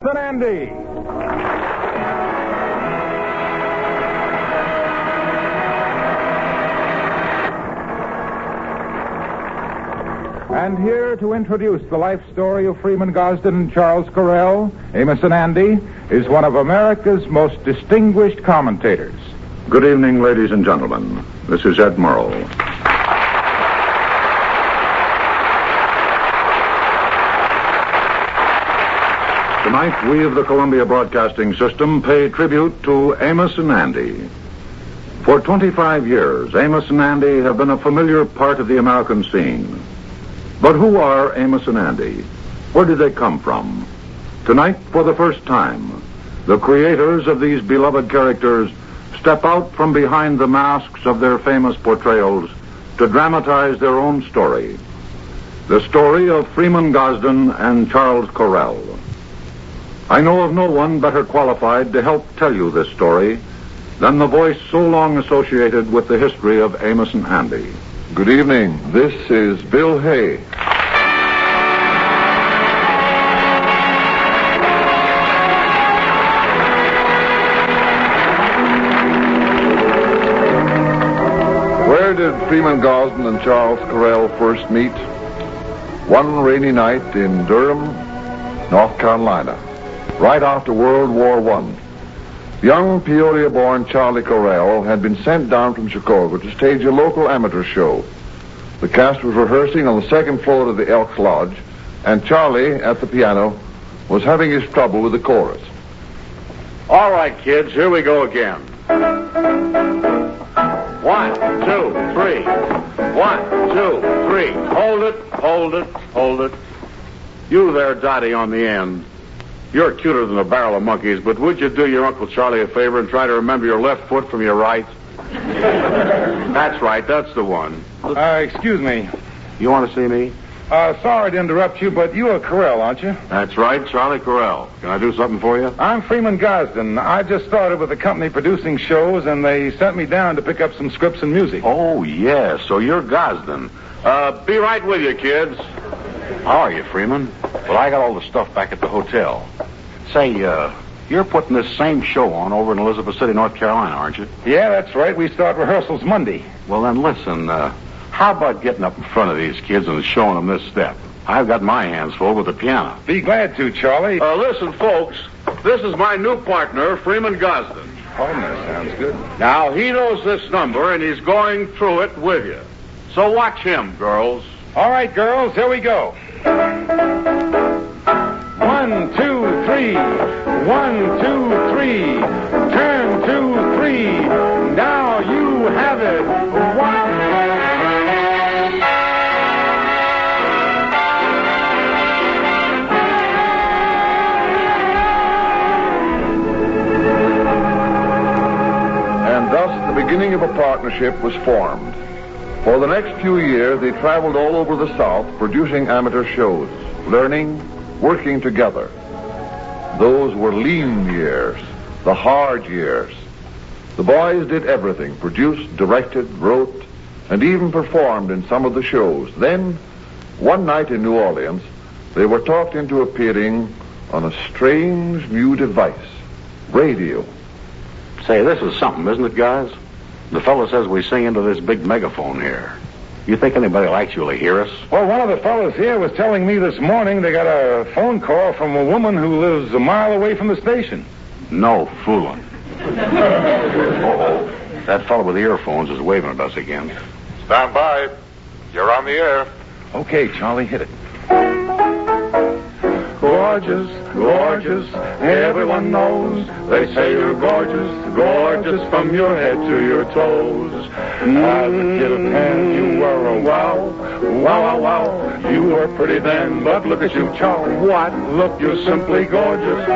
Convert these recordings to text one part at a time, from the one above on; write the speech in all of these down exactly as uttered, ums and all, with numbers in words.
and Andy. And here to introduce the life story of Freeman Gosden and Charles Correll, Amos and Andy, is one of America's most distinguished commentators. Good evening, ladies and gentlemen. This is Ed Murrell. Tonight, we of the Columbia Broadcasting System pay tribute to Amos and Andy. For twenty-five years, Amos and Andy have been a familiar part of the American scene. But who are Amos and Andy? Where did they come from? Tonight, for the first time, the creators of these beloved characters step out from behind the masks of their famous portrayals to dramatize their own story. The story of Freeman Gosden and Charles Correll. I know of no one better qualified to help tell you this story than the voice so long associated with the history of Amos and Andy. Good evening. This is Bill Hay. Where did Freeman Gosden and Charles Correll first meet? One rainy night in Durham, North Carolina, right after World War One. Young Peoria-born Charlie Correll had been sent down from Chicago to stage a local amateur show. The cast was rehearsing on the second floor of the Elks Lodge, and Charlie, at the piano, was having his trouble with the chorus. All right, kids, here we go again. One, two, three. One, two, three. Hold it, hold it, hold it. You there, Dottie, on the end. You're cuter than a barrel of monkeys, but would you do your Uncle Charlie a favor and try to remember your left foot from your right? That's right, that's the one. Uh, excuse me. You want to see me? Uh, sorry to interrupt you, but you are Correll, aren't you? That's right, Charlie Correll. Can I do something for you? I'm Freeman Gosden. I just started with a company producing shows, and they sent me down to pick up some scripts and music. Oh, yes, so you're Gosden. Uh, be right with you, kids. How are you, Freeman? Well, I got all the stuff back at the hotel. Say, uh, you're putting this same show on over in Elizabeth City, North Carolina, aren't you? Yeah, that's right. We start rehearsals Monday. Well, then listen, uh, how about getting up in front of these kids and showing them this step? I've got my hands full with the piano. Be glad to, Charlie. Uh, listen, folks, this is my new partner, Freeman Gosden. Oh, that sounds good. Now, he knows this number, and he's going through it with you. So watch him, girls. All right, girls, here we go. One, two, three. One, two, three. Turn, two, three. Now you have it. One. And thus the beginning of a partnership was formed. For the next few years, they traveled all over the South producing amateur shows, learning, working together. Those were lean years, the hard years. The boys did everything, produced, directed, wrote, and even performed in some of the shows. Then, one night in New Orleans, they were talked into appearing on a strange new device, radio. Say, this is something, isn't it, guys? The fellow says we sing into this big megaphone here. You think anybody will actually hear us? Well, one of the fellows here was telling me this morning they got a phone call from a woman who lives a mile away from the station. No fooling. Uh-oh. That fellow with the earphones is waving at us again. Stand by. You're on the air. Okay, Charlie, hit it. Gorgeous, gorgeous, everyone knows. They say you're gorgeous, gorgeous from your head to your toes. As a kid of ten, you were a wow, wow, wow, wow. You were pretty then, but look at you, Charlie. What? Look, you're simply gorgeous.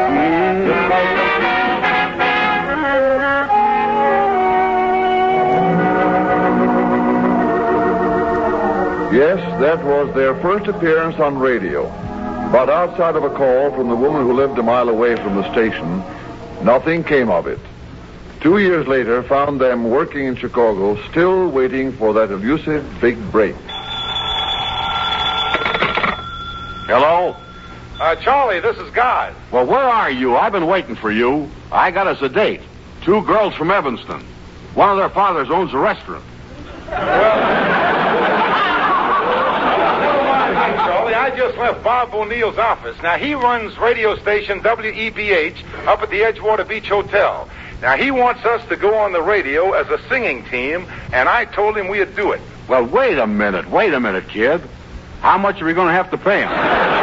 Yes, that was their first appearance on radio. But outside of a call from the woman who lived a mile away from the station, nothing came of it. Two years later found them working in Chicago, still waiting for that elusive big break. Hello? Uh, Charlie, this is God. Well, where are you? I've been waiting for you. I got us a date. Two girls from Evanston. One of their fathers owns a restaurant. Charlie, I just left Bob O'Neill's office. Now, he runs radio station W E B H up at the Edgewater Beach Hotel. Now, he wants us to go on the radio as a singing team, and I told him we'd do it. Well, wait a minute. Wait a minute, kid. How much are we going to have to pay him?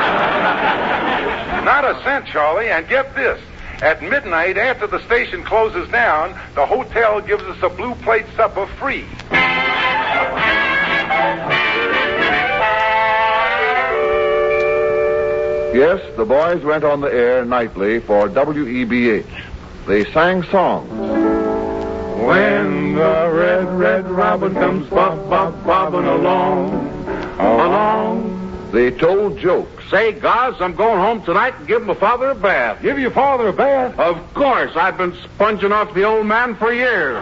Not a cent, Charlie, and get this. At midnight, after the station closes down, the hotel gives us a blue plate supper free. Yes, the boys went on the air nightly for W E B H. They sang songs. When the red, red robin comes bob, bob, bobbing along, along. They told jokes. Say, Gaz, I'm going home tonight and give my father a bath. Give your father a bath? Of course. I've been sponging off the old man for years.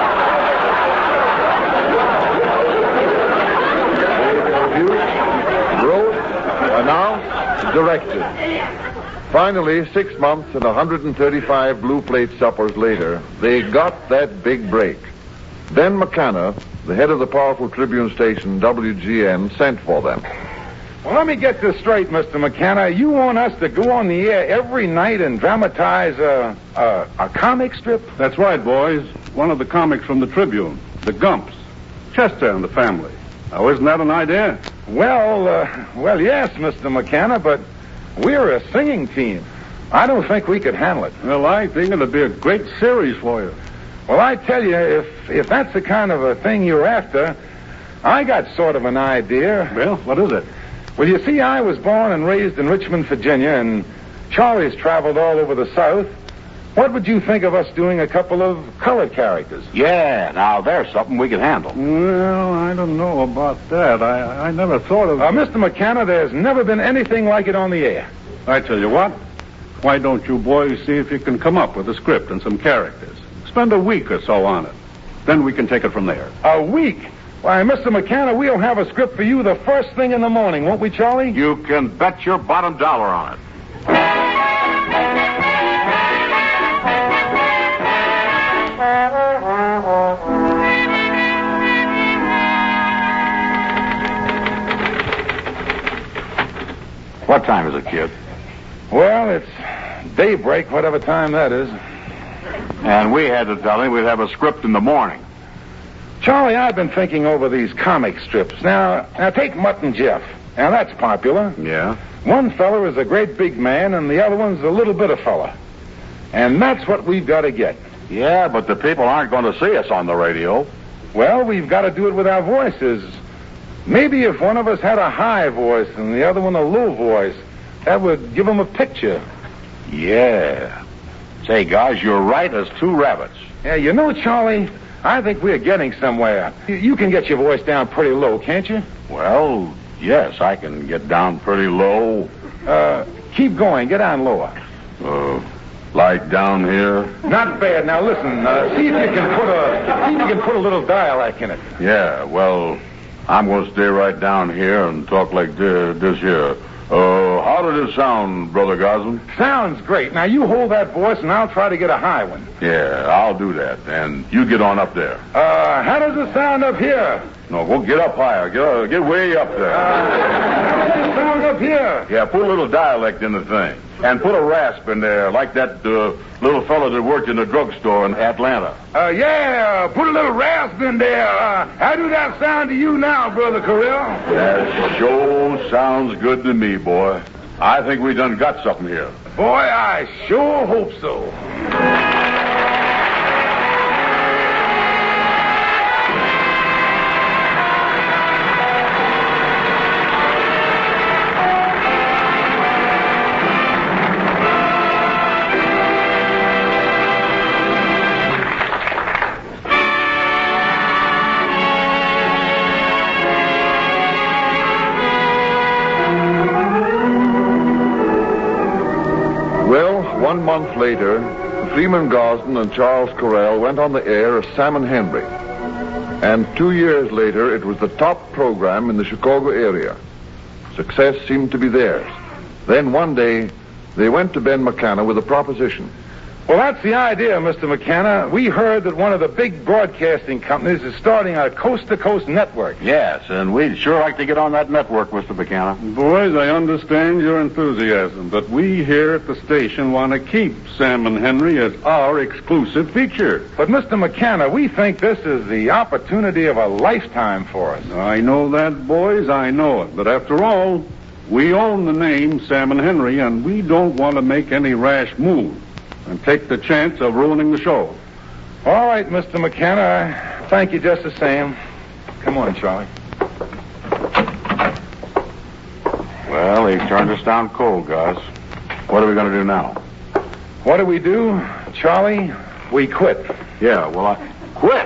Wrote, announced, directed. Finally, six months and one hundred thirty-five blue plate suppers later, they got that big break. Ben McKenna, the head of the powerful Tribune station W G N, sent for them. Well, let me get this straight, Mister McKenna. You want us to go on the air every night and dramatize a, a, a comic strip? That's right, boys. One of the comics from the Tribune, the Gumps. Chester and the family. Now, isn't that an idea? Well, uh, well, yes, Mister McKenna, but we're a singing team. I don't think we could handle it. Well, I think it'd be a great series for you. Well, I tell you, if if that's the kind of a thing you're after, I got sort of an idea. Well, what is it? Well, you see, I was born and raised in Richmond, Virginia, and Charlie's traveled all over the South. What would you think of us doing a couple of colored characters? Yeah, now there's something we can handle. Well, I don't know about that. I, I never thought of... Uh, Mister McKenna, there's never been anything like it on the air. I tell you what. Why don't you boys see if you can come up with a script and some characters? Spend a week or so on it. Then we can take it from there. A week? Why, Mister McKenna, we'll have a script for you the first thing in the morning, won't we, Charlie? You can bet your bottom dollar on it. What time is it, kid? Well, it's daybreak, whatever time that is. And we had to tell him we'd have a script in the morning. Charlie, I've been thinking over these comic strips. Now, now take Mutt and Jeff. Now, that's popular. Yeah? One fella is a great big man, and the other one's a little bit of fella. And that's what we've got to get. Yeah, but the people aren't going to see us on the radio. Well, we've got to do it with our voices. Maybe if one of us had a high voice and the other one a low voice, that would give them a picture. Yeah. Say, guys, you're right as two rabbits. Yeah, you know, Charlie, I think we're getting somewhere. You, you can get your voice down pretty low, can't you? Well, yes, I can get down pretty low. Uh, keep going. Get down lower. Uh, like down here? Not bad. Now, listen, uh, see if you can put a see if you can put a little dialect in it. Yeah, well, I'm going to stay right down here and talk like this, this here. Uh, how did it sound, Brother Gosling? Sounds great. Now, you hold that voice, and I'll try to get a high one. Yeah, I'll do that. And you get on up there. Uh, how does it sound up here? No, go get up higher. Get, uh, get way up there. Uh, how does it sound up here? Yeah, put a little dialect in the thing. And put a rasp in there, like that uh, little fellow that worked in the drugstore in Atlanta. Uh, yeah, put a little rasp in there. Uh, how do that sound to you now, Brother Correll? That sure sounds good to me, boy. I think we done got something here. Boy, I sure hope so. One month later, Freeman Gosden and Charles Correll went on the air as Sam and Henry. And two years later, it was the top program in the Chicago area. Success seemed to be theirs. Then one day, they went to Ben McKenna with a proposition. Well, that's the idea, Mister McKenna. We heard that one of the big broadcasting companies is starting a coast-to-coast network. Yes, and we'd sure like to get on that network, Mister McKenna. Boys, I understand your enthusiasm, but we here at the station want to keep Sam and Henry as our exclusive feature. But, Mister McKenna, we think this is the opportunity of a lifetime for us. I know that, boys, I know it. But after all, we own the name Sam and Henry, and we don't want to make any rash move and take the chance of ruining the show. All right, Mister McKenna. Thank you just the same. Come on, Charlie. Well, he turned us down cold, guys. What are we going to do now? What do we do, Charlie? We quit. Yeah, well, I... Quit?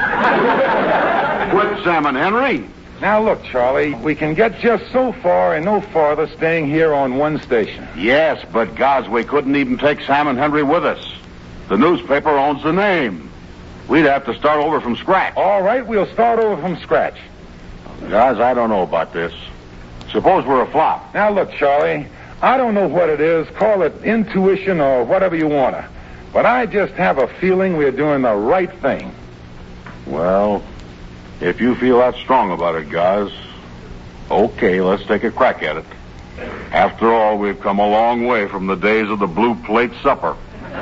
Quit Sam and Henry? Now, look, Charlie, we can get just so far and no farther staying here on one station. Yes, but, guys, we couldn't even take Sam and Henry with us. The newspaper owns the name. We'd have to start over from scratch. All right, we'll start over from scratch. Guys, I don't know about this. Suppose we're a flop. Now, look, Charlie, I don't know what it is. Call it intuition or whatever you want to. But I just have a feeling we're doing the right thing. Well, if you feel that strong about it, guys, okay, let's take a crack at it. After all, we've come a long way from the days of the blue plate supper.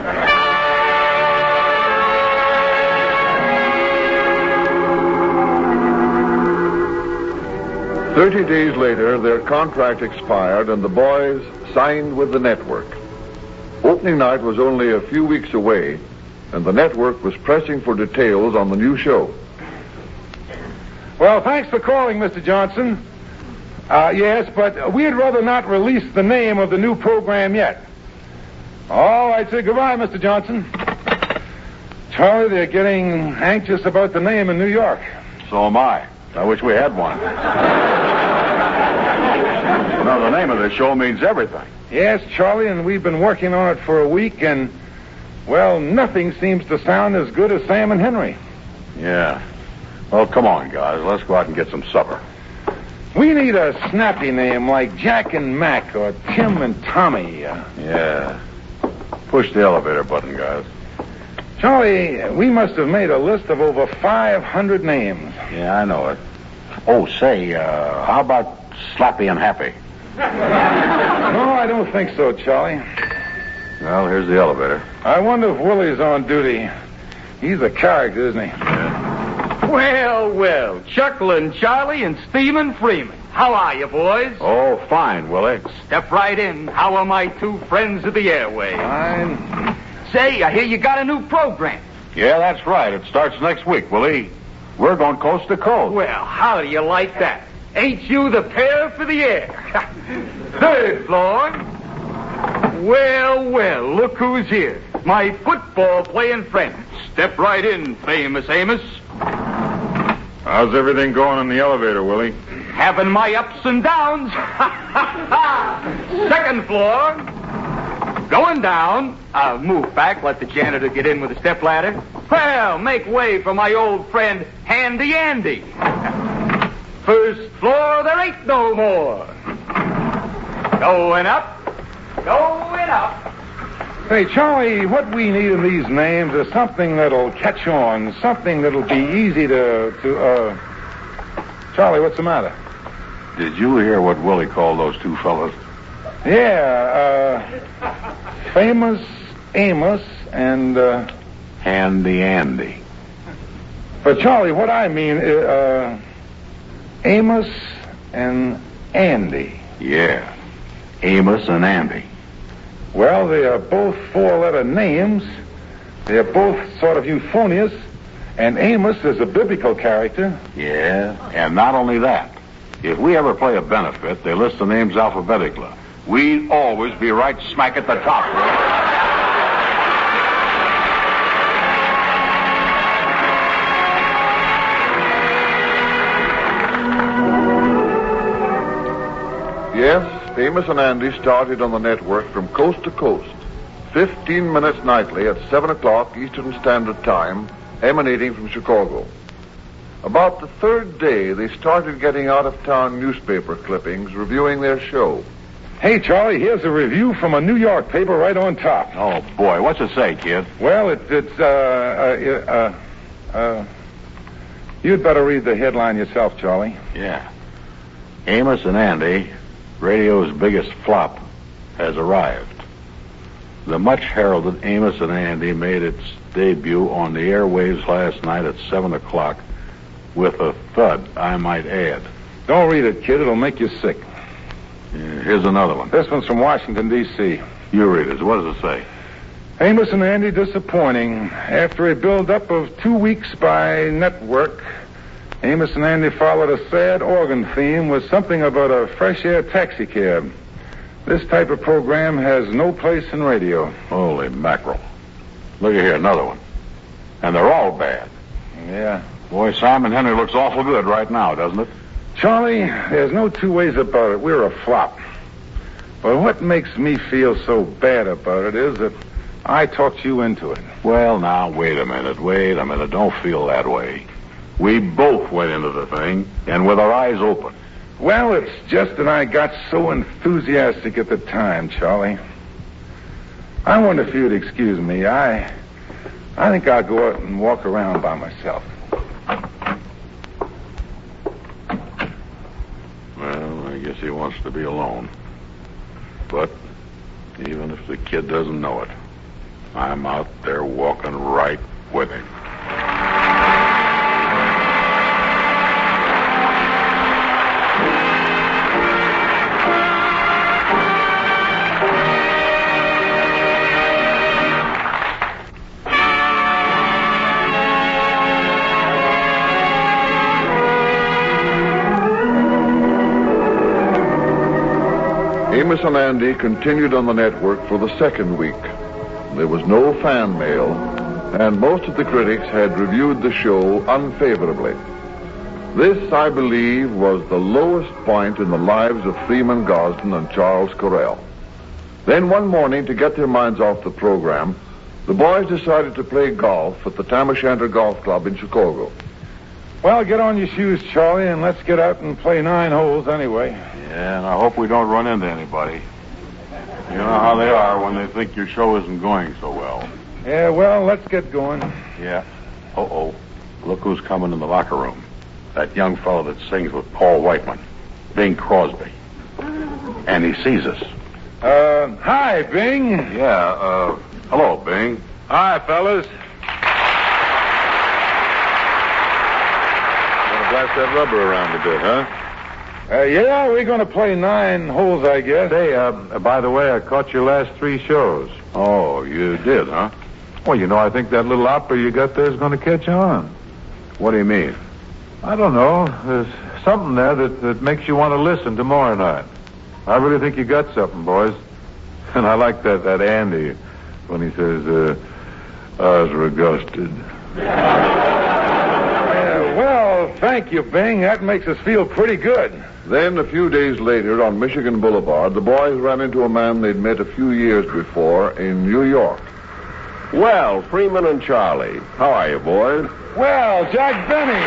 Thirty days later, their contract expired and the boys signed with the network. Opening night was only a few weeks away, and the network was pressing for details on the new show. Well, thanks for calling, Mister Johnson. Uh, yes, but we'd rather not release the name of the new program yet. All right, say goodbye, Mister Johnson. Charlie, they're getting anxious about the name in New York. So am I. I wish we had one. No, the name of the show means everything. Yes, Charlie, and we've been working on it for a week, and, well, nothing seems to sound as good as Sam and Henry. Yeah. Well, come on, guys. Let's go out and get some supper. We need a snappy name like Jack and Mac or Tim and Tommy. Uh, yeah. Push the elevator button, guys. Charlie, we must have made a list of over five hundred names. Yeah, I know it. Oh, say, uh, how about Slappy and Happy? No, I don't think so, Charlie. Well, here's the elevator. I wonder if Willie's on duty. He's a character, isn't he? Yeah. Well, well, Chuckling Charlie and Steamin' Freeman. How are you, boys? Oh, fine, Willie. Step right in. How are my two friends of the airwaves? Fine. Say, I hear you got a new program. Yeah, that's right. It starts next week, Willie. We're going coast to coast. Well, how do you like that? Ain't you the pair for the air? Third floor. Well, well, look who's here. My football-playing friend. Step right in, famous Amos. How's everything going in the elevator, Willie? Having my ups and downs. Second floor. Going down. Uh, move back. Let the janitor get in with a stepladder. Well, make way for my old friend, Handy Andy. First floor, there ain't no more. Going up. Going up. Say, Charlie, what we need in these names is something that'll catch on, something that'll be easy to, to, uh... Charlie, what's the matter? Did you hear what Willie called those two fellas? Yeah, uh... Famous Amos and, uh... Handy Andy. But, Charlie, what I mean is, uh... Amos and Andy. Yeah, Amos and Andy. Well, they are both four-letter names. They are both sort of euphonious. And Amos is a biblical character. Yeah, and not only that. If we ever play a benefit, they list the names alphabetically. We'd always be right smack at the top. Yes, Amos and Andy started on the network from coast to coast, fifteen minutes nightly at seven o'clock Eastern Standard Time, emanating from Chicago. About the third day, they started getting out-of-town newspaper clippings reviewing their show. Hey, Charlie, here's a review from a New York paper right on top. Oh, boy. What's it say, kid? Well, it, it's, uh, uh, uh, uh, you'd better read the headline yourself, Charlie. Yeah. Amos and Andy, radio's biggest flop, has arrived. The much-heralded Amos and Andy made its debut on the airwaves last night at seven o'clock with a thud, I might add. Don't read it, kid. It'll make you sick. Yeah, here's another one. This one's from Washington, D C You read it. What does it say? Amos and Andy disappointing. After a build-up of two weeks by network, Amos and Andy followed a sad organ theme with something about a fresh air taxi cab. This type of program has no place in radio. Holy mackerel. Look at here, another one. And they're all bad. Yeah. Boy, Simon Henry looks awful good right now, doesn't it? Charlie, there's no two ways about it. We're a flop. But what makes me feel so bad about it is that I talked you into it. Well, now, wait a minute. Wait a minute. Don't feel that way. We both went into the thing, and with our eyes open. Well, it's just that I got so enthusiastic at the time, Charlie. I wonder if you'd excuse me. I I think I'll go out and walk around by myself. Well, I guess he wants to be alone. But even if the kid doesn't know it, I'm out there walking right with him. Amos and Andy continued on the network for the second week. There was no fan mail, and most of the critics had reviewed the show unfavorably. This, I believe, was the lowest point in the lives of Freeman Gosden and Charles Correll. Then one morning, to get their minds off the program, the boys decided to play golf at the Tam O'Shanter Golf Club in Chicago. Well, get on your shoes, Charlie, and let's get out and play nine holes anyway. Yeah, and I hope we don't run into anybody. You know how they are when they think your show isn't going so well. Yeah, well, let's get going. Yeah. Uh-oh. Look who's coming in the locker room. That young fellow that sings with Paul Whiteman, Bing Crosby. And he sees us. Uh, hi, Bing. Yeah, uh, hello, Bing. Hi, fellas. Gonna blast that rubber around a bit, huh? Uh, yeah, we're going to play nine holes, I guess. Hey, uh, by the way, I caught your last three shows. Oh, you did, huh? Well, you know, I think that little opera you got there is going to catch on. What do you mean? I don't know. There's something there that, that makes you want to listen tomorrow night. I really think you got something, boys. And I like that, that Andy when he says, uh, Osregusted. Yeah, well, thank you, Bing. That makes us feel pretty good. Then, a few days later, on Michigan Boulevard, the boys ran into a man they'd met a few years before in New York. Well, Freeman and Charlie, how are you, boys? Well, Jack Benny.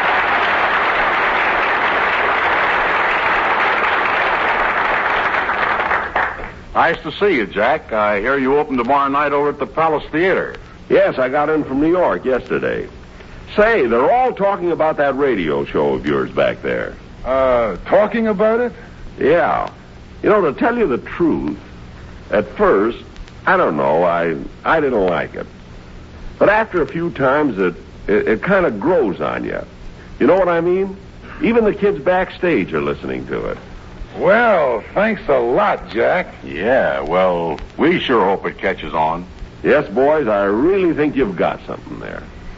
Nice to see you, Jack. I hear you open tomorrow night over at the Palace Theater. Yes, I got in from New York yesterday. Say, they're all talking about that radio show of yours back there. Uh, talking about it? Yeah. You know, to tell you the truth, at first, I don't know, I I didn't like it. But after a few times, it, it, it kind of grows on you. You know what I mean? Even the kids backstage are listening to it. Well, thanks a lot, Jack. Yeah, well, we sure hope it catches on. Yes, boys, I really think you've got something there.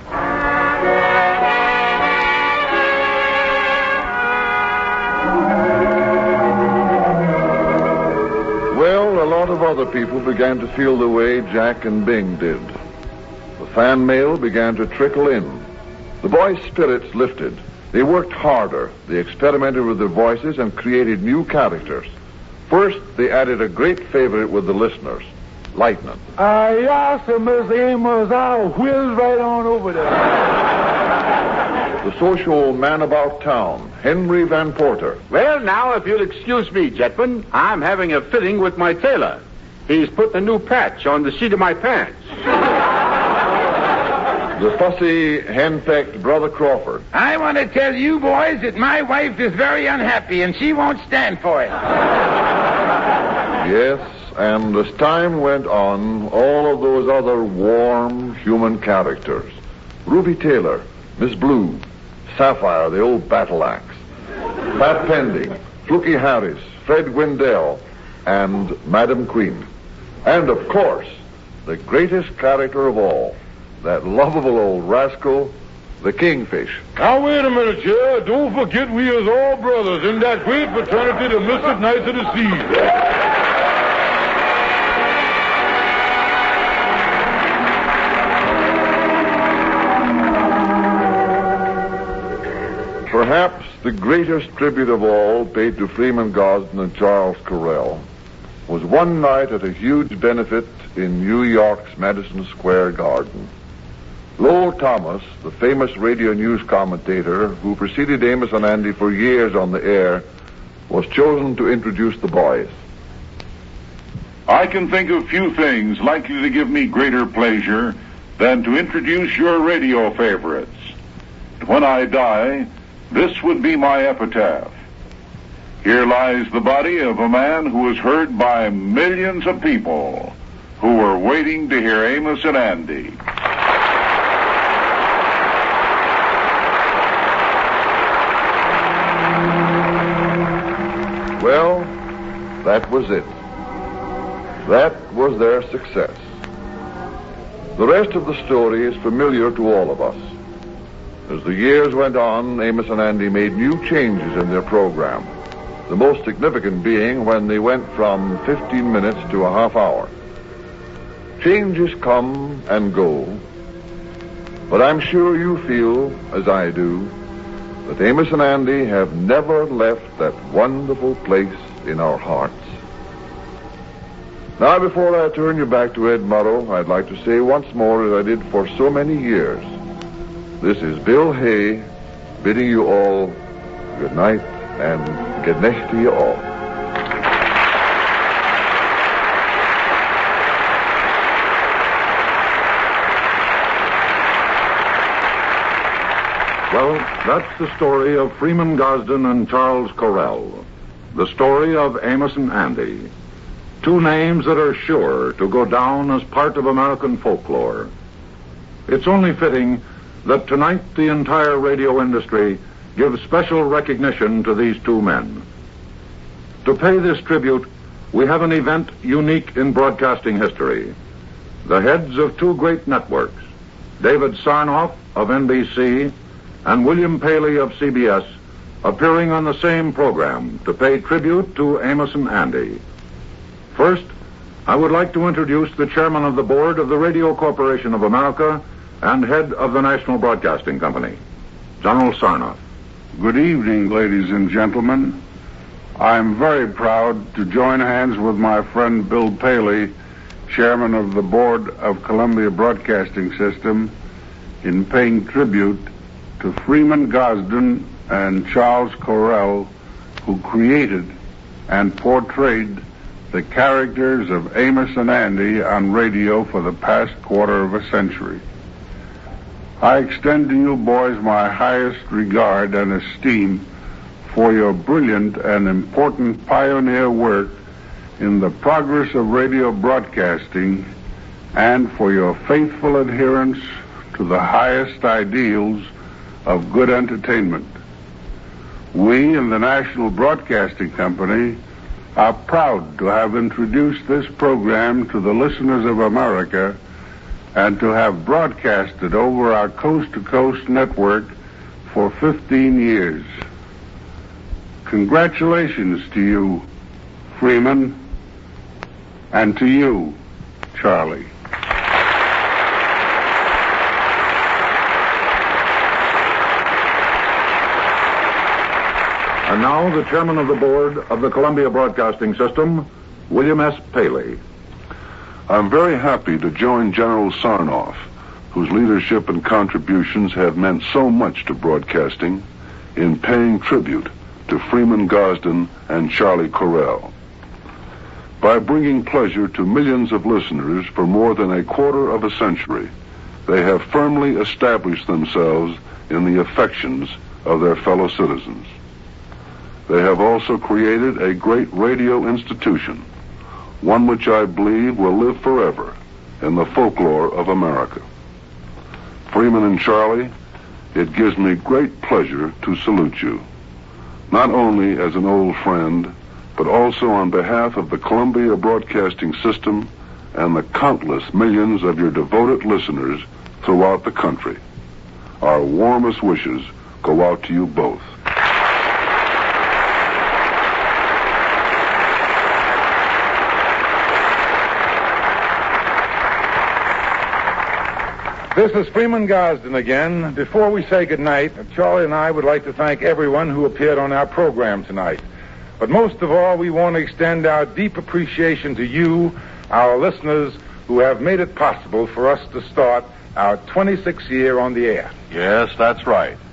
Well, a lot of other people began to feel the way Jack and Bing did. The fan mail began to trickle in. The boys' spirits lifted. They worked harder. They experimented with their voices and created new characters. First, they added a great favorite with the listeners, Lightning. Uh, yeah, so Miss Amos, I'll whiz right on over there. the social man about town, Henry Van Porter. Well, now, if you'll excuse me, gentlemen, I'm having a fitting with my tailor. He's putting a new patch on the seat of my pants. The fussy, hen-pecked Brother Crawford. I want to tell you boys that my wife is very unhappy and she won't stand for it. Yes, and as time went on, all of those other warm human characters. Ruby Taylor, Miss Blue, Sapphire, the old battle axe, Pat Pending, Fluky Harris, Fred Gwendell, and Madam Queen. And, of course, the greatest character of all, that lovable old rascal, the Kingfish. Now, wait a minute, Chair. Don't forget we is all brothers in that great fraternity, the Mystic Knights of the Sea. Perhaps the greatest tribute of all paid to Freeman Gosden and Charles Correll was one night at a huge benefit in New York's Madison Square Garden. Lowell Thomas, the famous radio news commentator who preceded Amos and Andy for years on the air, was chosen to introduce the boys. I can think of few things likely to give me greater pleasure than to introduce your radio favorites. When I die, this would be my epitaph. Here lies the body of a man who was heard by millions of people who were waiting to hear Amos and Andy. Well, that was it. That was their success. The rest of the story is familiar to all of us. As the years went on, Amos and Andy made new changes in their program, the most significant being when they went from fifteen minutes to a half hour. Changes come and go, but I'm sure you feel, as I do, that Amos and Andy have never left that wonderful place in our hearts. Now, before I turn you back to Ed Murrow, I'd like to say once more, as I did for so many years, this is Bill Hay bidding you all good night and good night to you all. Well, that's the story of Freeman Gosden and Charles Correll. The story of Amos and Andy. Two names that are sure to go down as part of American folklore. It's only fitting that tonight the entire radio industry gives special recognition to these two men. To pay this tribute, we have an event unique in broadcasting history. The heads of two great networks, David Sarnoff of N B C and William Paley of C B S, appearing on the same program to pay tribute to Amos and Andy. First, I would like to introduce the chairman of the board of the Radio Corporation of America and head of the National Broadcasting Company, General Sarnoff. Good evening, ladies and gentlemen. I'm very proud to join hands with my friend Bill Paley, chairman of the board of Columbia Broadcasting System, in paying tribute to Freeman Gosden and Charles Correll, who created and portrayed the characters of Amos and Andy on radio for the past quarter of a century. I extend to you boys my highest regard and esteem for your brilliant and important pioneer work in the progress of radio broadcasting and for your faithful adherence to the highest ideals of good entertainment. We in the National Broadcasting Company are proud to have introduced this program to the listeners of America and to have broadcasted over our coast-to-coast network for fifteen years. Congratulations to you, Freeman, and to you, Charlie. And now, the chairman of the board of the Columbia Broadcasting System, William S. Paley. I'm very happy to join General Sarnoff, whose leadership and contributions have meant so much to broadcasting, in paying tribute to Freeman Gosden and Charlie Correll. By bringing pleasure to millions of listeners for more than a quarter of a century, they have firmly established themselves in the affections of their fellow citizens. They have also created a great radio institution, one which I believe will live forever in the folklore of America. Freeman and Charlie, it gives me great pleasure to salute you, not only as an old friend, but also on behalf of the Columbia Broadcasting System and the countless millions of your devoted listeners throughout the country. Our warmest wishes go out to you both. This is Freeman Gosden again. Before we say goodnight, Charlie and I would like to thank everyone who appeared on our program tonight. But most of all, we want to extend our deep appreciation to you, our listeners, who have made it possible for us to start our twenty-sixth year on the air. Yes, that's right.